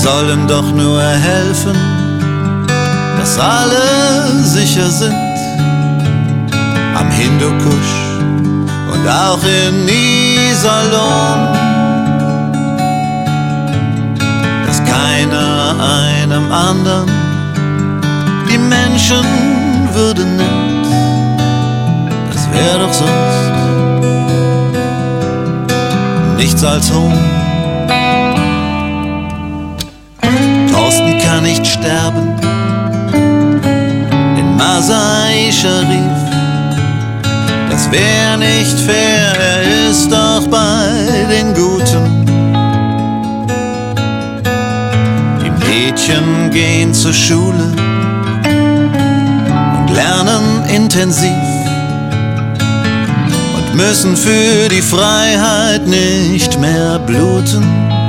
sollen doch nur helfen, dass alle sicher sind. Am Hindukusch und auch in Iserlohn, dass keiner einem anderen die Menschenwürde nimmt. Das wär doch sonst nichts als Hohn. Thorsten kann nicht sterben in Masai Sharif. Das wär nicht fair, er ist doch bei den Guten. Die Mädchen gehen zur Schule und lernen intensiv und müssen für die Freiheit nicht mehr bluten.